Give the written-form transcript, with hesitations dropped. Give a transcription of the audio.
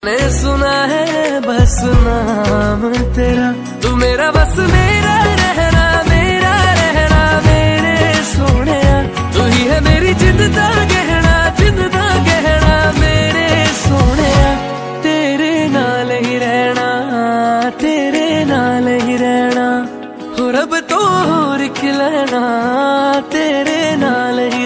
ने सुना है बस नाम तेरा, तू मेरा बस मेरा रहना मेरे सोने, तू ही है मेरी जिंद दा गहना मेरे सोने। तेरे नाल ही रहना, तेरे नाल ही रहना, हो रब तो होर की लेना, तेरे नाल ही